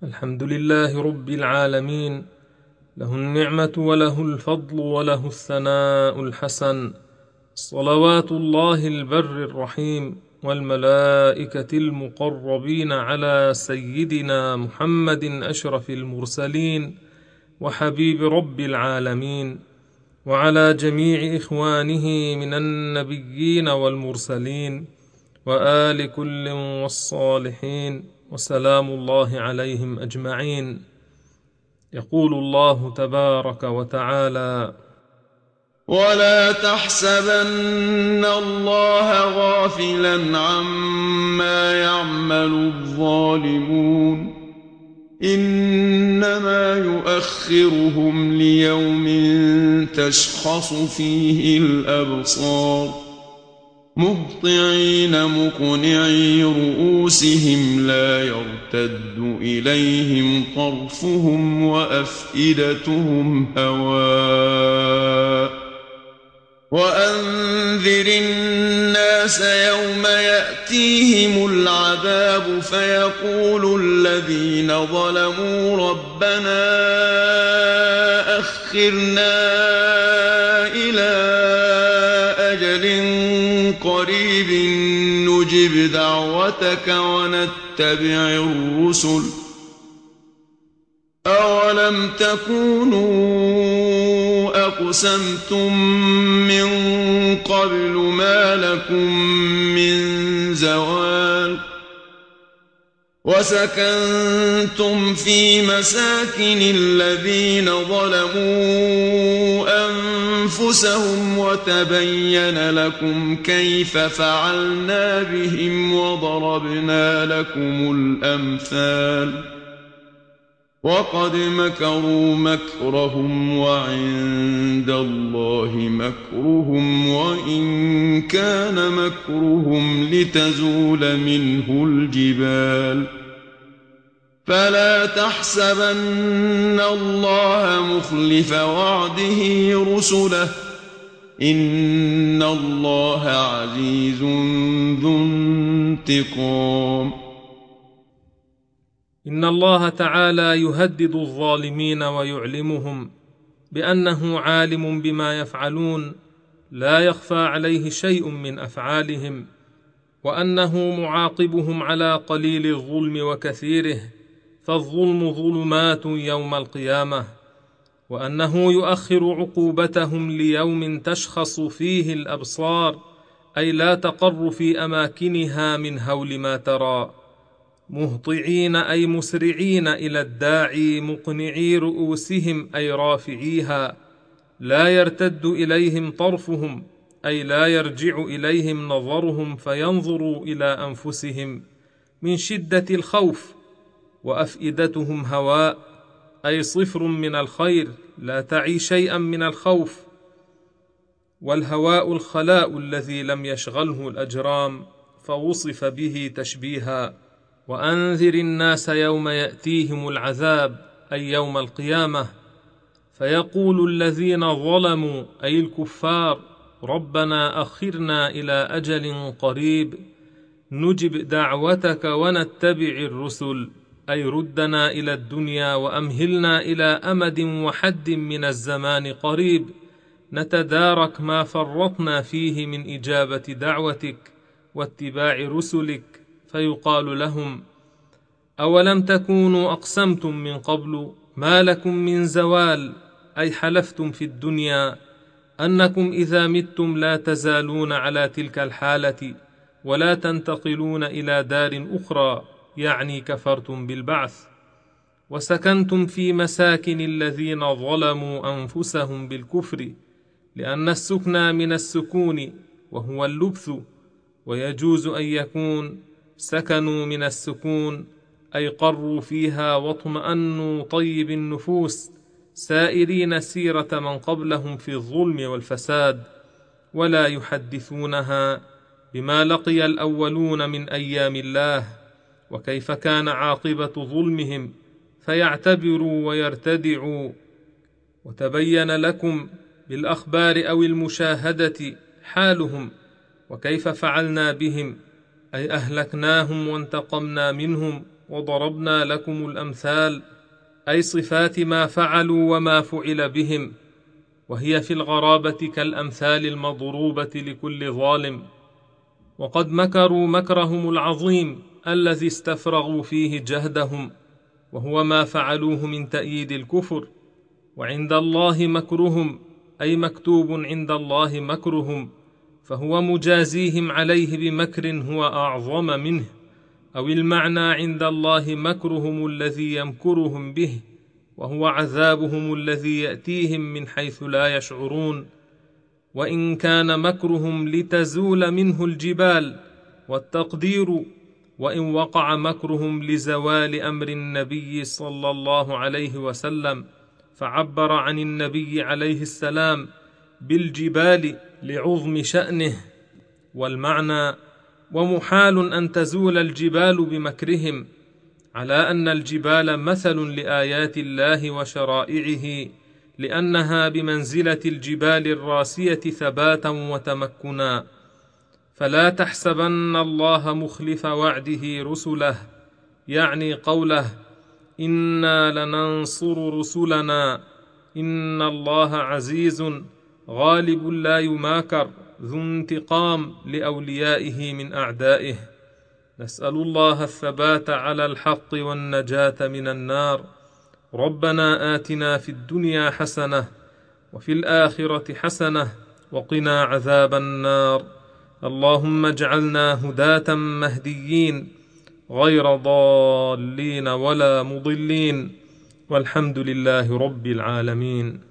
الحمد لله رب العالمين، له النعمة وله الفضل وله الثناء الحسن. صلوات الله البر الرحيم والملائكة المقربين على سيدنا محمد أشرف المرسلين وحبيب رب العالمين، وعلى جميع إخوانه من النبيين والمرسلين وآل كل والصالحين، وسلام الله عليهم أجمعين. يقول الله تبارك وتعالى: ولا تحسبن الله غافلا عما يعمل الظالمون إنما يؤخرهم ليوم تشخص فيه الأبصار مهطعين مقنعي رؤوسهم لا يرتد إليهم طرفهم وأفئدتهم هواء وأنذر الناس يوم يأتيهم العذاب فيقول الذين ظلموا ربنا أخرنا إلى أجل قريب نجب دعوتك ونتبع الرسل أولم تكونوا أقسمتم من قبل ما لكم من زوال وسكنتم في مساكن الذين ظلموا أنفسهم وتبين لكم كيف فعلنا بهم وضربنا لكم الأمثال وقد مكروا مكرهم وعند الله مكرهم وإن كان مكرهم لتزول منه الجبال فلا تحسبن الله مخلف وعده رسله إن الله عزيز ذو انتقام. إن الله تعالى يهدد الظالمين ويعلمهم بأنه عالم بما يفعلون، لا يخفى عليه شيء من أفعالهم، وأنه معاقبهم على قليل الظلم وكثيره، فالظلم ظلمات يوم القيامة، وأنه يؤخر عقوبتهم ليوم تشخص فيه الأبصار، أي لا تقر في أماكنها من هول ما ترى، مهطعين أي مسرعين إلى الداعي مقنعي رؤوسهم أي رافعيها، لا يرتد إليهم طرفهم أي لا يرجع إليهم نظرهم فينظروا إلى أنفسهم من شدة الخوف، وأفئدتهم هواء أي صفر من الخير لا تعي شيئا من الخوف، والهواء الخلاء الذي لم يشغله الأجرام فوصف به تشبيها. وأنذر الناس يوم يأتيهم العذاب أي يوم القيامة فيقول الذين ظلموا أي الكفار ربنا أخرنا إلى أجل قريب نجب دعوتك ونتبع الرسل، أي ردنا إلى الدنيا وأمهلنا إلى أمد وحد من الزمان قريب نتدارك ما فرطنا فيه من إجابة دعوتك واتباع رسلك. فيقال لهم أولم تكونوا أقسمتم من قبل ما لكم من زوال، أي حلفتم في الدنيا أنكم إذا متم لا تزالون على تلك الحالة ولا تنتقلون إلى دار أخرى، يعني كفرتم بالبعث، وسكنتم في مساكن الذين ظلموا أنفسهم بالكفر، لأن السكنى من السكون وهو اللبث، ويجوز أن يكون سكنوا من السكون أي قروا فيها واطمأنوا طيب النفوس سائرين سيرة من قبلهم في الظلم والفساد، ولا يحدثونها بما لقي الأولون من أيام الله وكيف كان عاقبة ظلمهم فيعتبروا ويرتدعوا. وتبين لكم بالأخبار أو المشاهدة حالهم وكيف فعلنا بهم، أي أهلكناهم وانتقمنا منهم وضربنا لكم الأمثال، أي صفات ما فعلوا وما فعل بهم، وهي في الغرابة كالأمثال المضروبة لكل ظالم. وقد مكروا مكرهم العظيم الذي استفرغوا فيه جهدهم، وهو ما فعلوه من تأييد الكفر. وعند الله مكرهم، أي مكتوب عند الله مكرهم، فهو مجازيهم عليه بمكر هو أعظم منه، أو المعنى عند الله مكرهم الذي يمكرهم به، وهو عذابهم الذي يأتيهم من حيث لا يشعرون. وإن كان مكرهم لتزول منه الجبال، والتقدير وإن وقع مكرهم لزوال أمر النبي صلى الله عليه وسلم، فعبر عن النبي عليه السلام بالجبال لعظم شأنه. والمعنى: ومحال أن تزول الجبال بمكرهم، على أن الجبال مثل لآيات الله وشرائعه، لأنها بمنزلة الجبال الراسية ثباتا وتمكنا. فلا تحسبن الله مخلف وعده رسله، يعني قوله: إنا لننصر رسلنا، إن الله عزيز غالب لا يماكر، ذو انتقام لأوليائه من أعدائه. نسأل الله الثبات على الحق والنجاة من النار. ربنا آتنا في الدنيا حسنة وفي الآخرة حسنة وقنا عذاب النار. اللهم اجعلنا هداة مهديين غير ضالين ولا مضلين، والحمد لله رب العالمين.